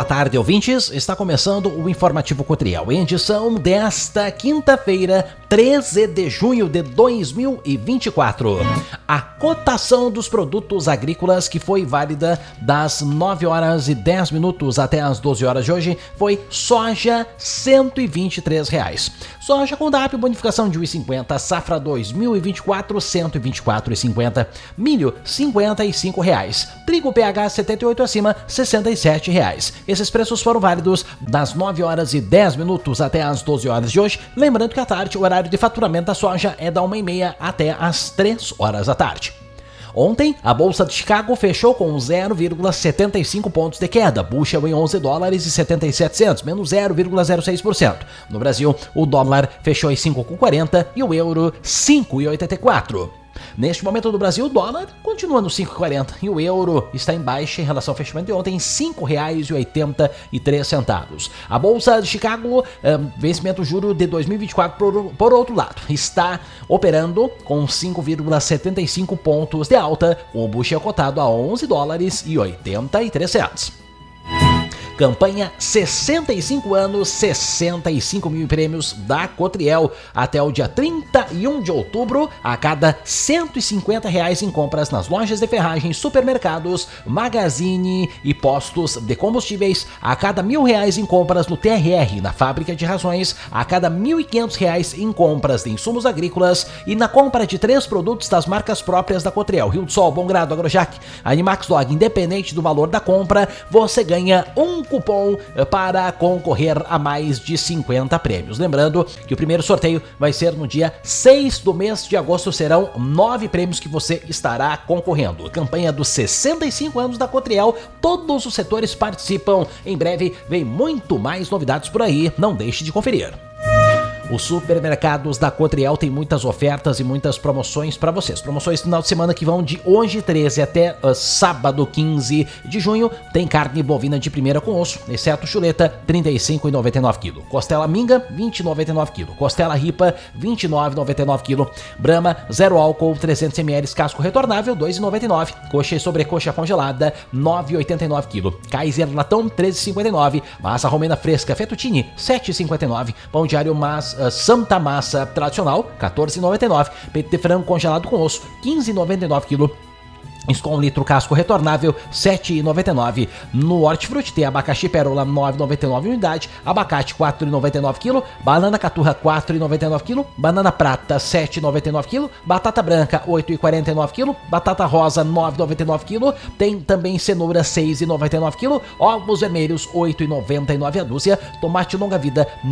tarde, ouvintes. Está começando o Informativo Cotriel, em edição desta quinta-feira, 13 de junho de 2024. A cotação dos produtos agrícolas que foi válida das 9 horas e 10 minutos até as 12 horas de hoje foi soja R$ 123. Soja com DAP, bonificação de R$ 1,50, safra 2024, R$ 124,50. Milho, R$ 55. Trigo PH 78 acima, R$ 67. Esses preços foram válidos das 9 horas e 10 minutos até as 12 horas de hoje. Lembrando que à tarde o horário de faturamento da soja é da 1h30 até as 3 horas da tarde. Ontem, a Bolsa de Chicago fechou com 0,75 pontos de queda, bushel em $11,77, menos 0,06%. No Brasil, o dólar fechou em 5,40 e o euro 5,84. Neste momento do Brasil, o dólar continua no 5,40 e o euro está em baixa em relação ao fechamento de ontem em R$ 5,83. A Bolsa de Chicago, vencimento juro de 2024 por outro lado, está operando com 5,75 pontos de alta, com o bushel cotado a $11,83. Campanha 65 anos, 65 mil prêmios da Cotriel. Até o dia 31 de outubro, a cada R$ 150 em compras nas lojas de ferragens, supermercados, magazine e postos de combustíveis. A cada R$ 1.000 em compras no TRR, na fábrica de rações. A cada R$ 1.500 em compras de insumos agrícolas. E na compra de 3 produtos das marcas próprias da Cotriel, Rio do Sol, Bom Grado, Agrojac, Animax Dog, independente do valor da compra, você ganha um cupom para concorrer a mais de 50 prêmios. Lembrando que o primeiro sorteio vai ser no dia 6 do mês de agosto. Serão 9 prêmios que você estará concorrendo. Campanha dos 65 anos da Cotriel. Todos os setores participam. Em breve vem muito mais novidades por aí. Não deixe de conferir. Os supermercados da Cotriel têm muitas ofertas e muitas promoções para vocês. Promoções final de semana que vão de hoje 13 até sábado 15 de junho. Tem carne bovina de primeira com osso, exceto chuleta, R$ 35,99 kg. Costela minga, R$ 20,99 kg. Costela ripa, R$ 29,99 kg. Brahma, zero álcool, 300 ml, casco retornável, R$ 2,99. Coxa e sobrecoxa congelada, R$ 9,89 kg. Kaiser latão, R$ 13,59. Massa romena fresca fettuccine, R$ 7,59. Pão diário Santa Massa tradicional, R$ 14,99. Peito de frango congelado com osso, R$ 15,99 kg. Com 1 litro casco retornável, R$ 7,99. No Hortifruti tem abacaxi pérola, R$ 9,99 unidade, abacate R$ 4,99 kg, banana caturra R$ 4,99 kg, banana prata R$ 7,99 kg, batata branca R$ 8,49 kg, batata rosa R$ 9,99 kg, tem também cenoura R$ 6,99 kg, ovos vermelhos R$ 8,99 a dúzia, tomate longa vida R$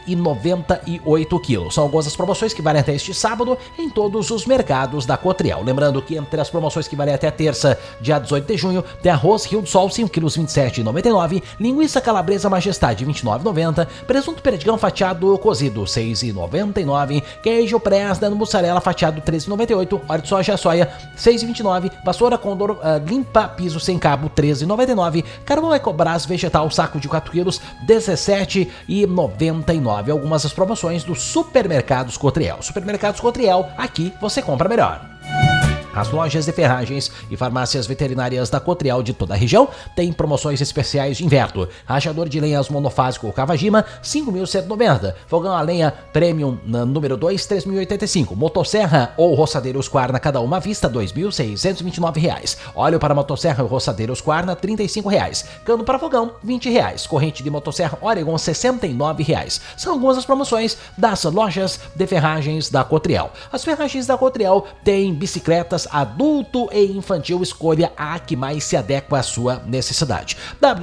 9,98 kg. São algumas das promoções que valem até este sábado em todos os mercados da Cotriel. Lembrando que entre as promoções que valem até terça, dia 18 de junho, tem arroz Rio do Sol, 5 kg, R$ 27,99, linguiça calabresa Majestade, R$ 29,90, presunto perdigão fatiado cozido, R$ 6,99, queijo Presda no mussarela fatiado, R$ 13,98, óleo de soja R$ 6,29, vassoura Condor limpa piso sem cabo, R$ 13,99, carvão Ecobras vegetal saco de 4 kg, R$ 17,99. Algumas das promoções dos supermercados Cotriel. Supermercados Cotriel, aqui você compra melhor. As lojas de ferragens e farmácias veterinárias da Cotriel de toda a região têm promoções especiais de inverno. Rachador de lenhas monofásico Kawajima, R$ 5.190. Fogão a lenha Premium número 2, R$ 3.085. Motosserra ou roçadeira Husqvarna, cada uma à vista, R$ 2.629. Óleo para motosserra ou roçadeira Husqvarna, R$ 35. Cano para fogão, R$ 20. Corrente de motosserra Oregon, R$ 69. São algumas das promoções das lojas de ferragens da Cotriel. As ferragens da Cotriel têm bicicletas adulto e infantil, escolha a que mais se adequa à sua necessidade.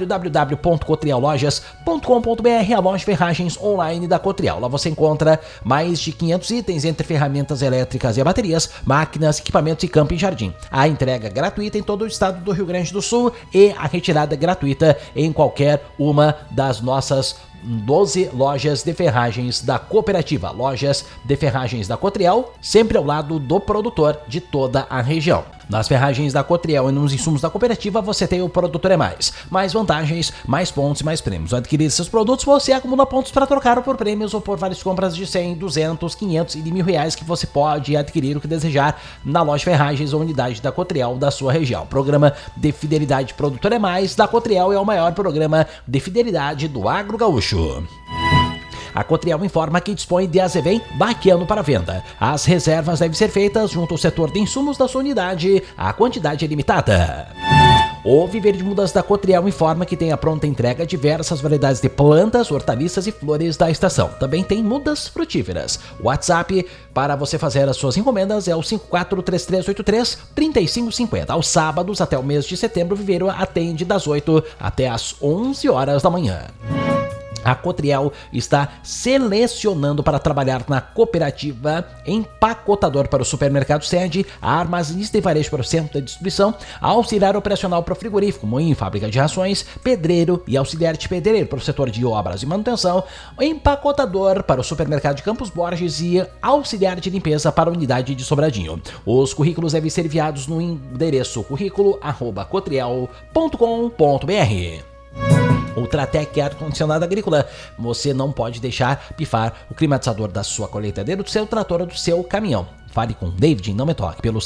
www.cotriellojas.com.br, a loja de ferragens online da Cotriel. Lá você encontra mais de 500 itens entre ferramentas elétricas e baterias, máquinas, equipamentos e campo e jardim. A entrega gratuita em todo o estado do Rio Grande do Sul e a retirada gratuita em qualquer uma das nossas 12 lojas de ferragens da cooperativa. Lojas de ferragens da Cotriel, sempre ao lado do produtor de toda a região. Nas ferragens da Cotriel e nos insumos da cooperativa você tem o Produtor é mais vantagens, mais pontos e mais prêmios. Ao adquirir seus produtos você acumula pontos para trocar por prêmios ou por várias compras de 100, 200, 500 e de R$1.000 que você pode adquirir o que desejar na loja Ferragens ou unidade da Cotriel da sua região. Programa de Fidelidade Produtor é Mais da Cotriel é o maior programa de fidelidade do agro gaúcho. A Cotriel informa que dispõe de azevém baquiano para venda. As reservas devem ser feitas junto ao setor de insumos da sua unidade. A quantidade é limitada. O Viveiro de Mudas da Cotriel informa que tem a pronta entrega diversas variedades de plantas, hortaliças e flores da estação. Também tem mudas frutíferas. O WhatsApp para você fazer as suas encomendas é o 543383-3550. Aos sábados até o mês de setembro, o Viveiro atende das 8 até as 11 horas da manhã. A Cotriel está selecionando para trabalhar na cooperativa empacotador para o supermercado sede, armazenista e varejo para o centro de distribuição, auxiliar operacional para o frigorífico, moinho e fábrica de rações, pedreiro e auxiliar de pedreiro para o setor de obras e manutenção, empacotador para o supermercado de Campos Borges e auxiliar de limpeza para a unidade de Sobradinho. Os currículos devem ser enviados no endereço currículo@cotriel.com.br. Ultratec ar-condicionado agrícola. Você não pode deixar pifar o climatizador da sua colheitadeira, do seu trator ou do seu caminhão. Fale com David, não me toque, pelo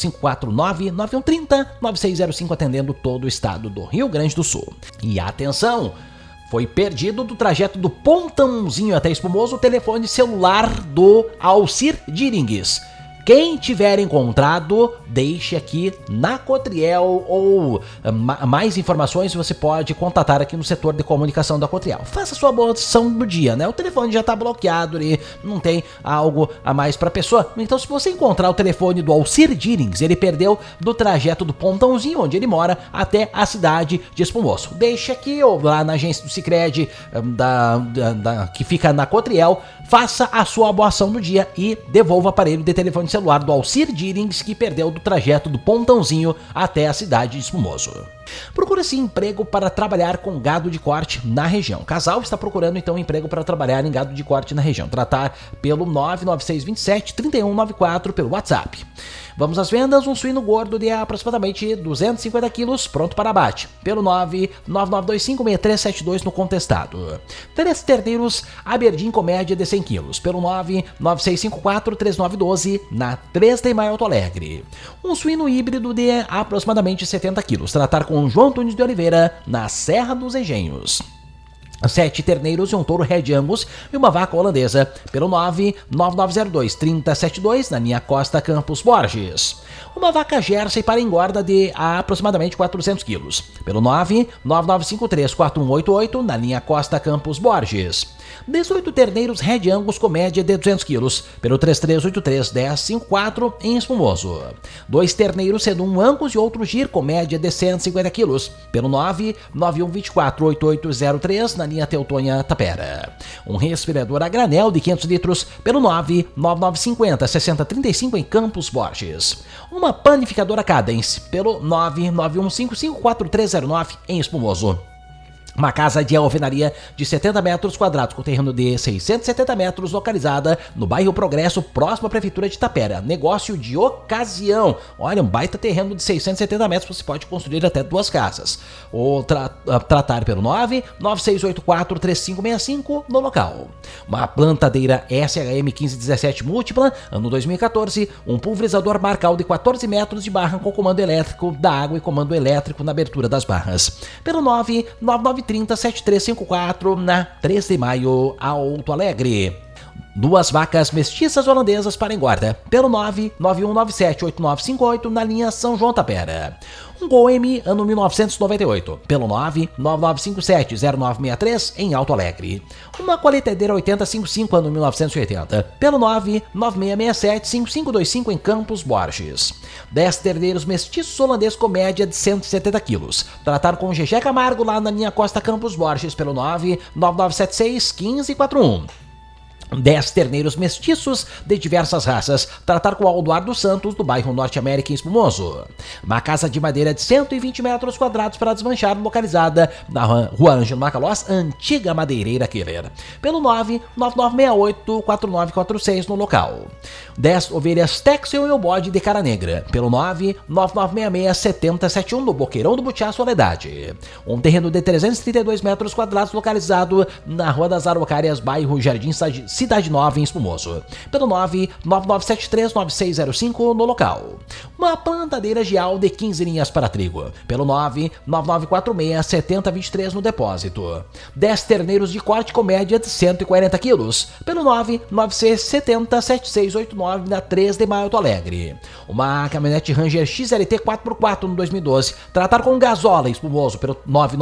549-9130-9605, atendendo todo o estado do Rio Grande do Sul. E atenção! Foi perdido do trajeto do Pontãozinho até Espumoso o telefone celular do Alcir Diringues. Quem tiver encontrado, deixe aqui na Cotriel ou mais informações você pode contatar aqui no setor de comunicação da Cotriel. Faça sua boa ação do dia, né? O telefone já está bloqueado ali, não tem algo a mais para a pessoa. Então, se você encontrar o telefone do Alcir Dirings, ele perdeu do trajeto do Pontãozinho, onde ele mora, até a cidade de Espumoso. Deixe aqui ou lá na agência do Sicredi, que fica na Cotriel, faça a sua boa ação do dia e devolva o aparelho de telefone celular do Alcir Dirings, que perdeu do trajeto do Pontãozinho até a cidade de Espumoso. Procura-se emprego para trabalhar com gado de corte na região. O casal está procurando então emprego para trabalhar em gado de corte na região. Tratar pelo 99627-3194 pelo WhatsApp. Vamos às vendas, um suíno gordo de aproximadamente 250 quilos, pronto para abate, pelo 999256372 no contestado. 3 terneiros Aberdeen com média de 100 quilos, pelo 996543912 na 3 de Maio Alto Alegre. Um suíno híbrido de aproximadamente 70 quilos, tratar com João Antunes de Oliveira, na Serra dos Engenhos. 7 terneiros e um touro Red Angus e uma vaca holandesa, pelo 99902-3072 na linha Costa Campos Borges. Uma vaca Jersey para engorda de aproximadamente 400 quilos, pelo 99953-4188 na linha Costa Campos Borges. 18 terneiros Red Angus com média de 200 quilos, pelo 3383-1054 em Espumoso. 2 terneiros Sedum Angus e outro Gir com média de 150 quilos, pelo 99124-8803 na linha Teutonha Tapera. Um respirador a granel de 500 litros, pelo 99950-6035 em Campos Borges. Uma panificadora Cadence, pelo 991554309 em Espumoso. Uma casa de alvenaria de 70 metros quadrados com terreno de 670 metros localizada no bairro Progresso, próximo à Prefeitura de Tapera. Negócio de ocasião. Olha, um baita terreno de 670 metros, você pode construir até 2 casas. Ou tratar pelo 996843565 no local. Uma plantadeira SHM 1517 múltipla, ano 2014. Um pulverizador Marcal de 14 metros de barra com comando elétrico da água e comando elétrico na abertura das barras. Pelo 99930-7354 na 3 de Maio, Alto Alegre. 2 vacas mestiças holandesas para engorda, pelo 991978958 na linha São João Tapera. Um Gol M, ano 1998, pelo 999570963 em Alto Alegre. Uma colheitadeira 8055, ano 1980, pelo 996675525 em Campos Borges. 10 terneiros mestiços holandeses com média de 170 quilos. Tratar com GG Camargo lá na linha Costa Campos Borges, pelo 999761541. 10 terneiros mestiços de diversas raças. Tratar com o Aldoardo Santos, do bairro Norte América em Espumoso. Uma casa de madeira de 120 metros quadrados para desmanchar, localizada na Rua Ângelo Macalós, antiga madeireira Killer. Pelo 99968-4946 no local. 10 ovelhas Texel e o bode de cara negra. Pelo 99966-7071 no Boqueirão do Butiá, Soledade. Um terreno de 332 metros quadrados localizado na Rua das Araucárias, bairro Jardim Cidade Nova em Espumoso. Pelo 999739605 no local. Uma plantadeira geal de 15 linhas para trigo. Pelo 99946-7023 no depósito. 10 terneiros de corte com média de 140 quilos. Pelo 996707689 na 3 de Maio, Alto Alegre. Uma caminhonete Ranger XLT 4x4 no 2012. Tratar com gasola em Espumoso pelo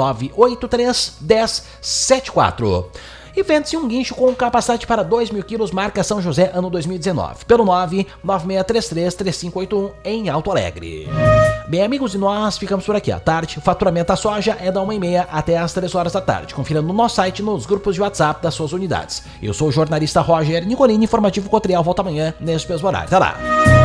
99831074. E vende-se um guincho com capacidade para 2.000 quilos, marca São José, ano 2019, pelo 996333581 em Alto Alegre. Bem, amigos, e nós ficamos por aqui à tarde. O faturamento da soja é da 1h30 até as 3 horas da tarde, confira no nosso site, nos grupos de WhatsApp das suas unidades. Eu sou o jornalista Roger Nicolini, informativo Cotriel, volta amanhã nesse mesmo horário. Até lá!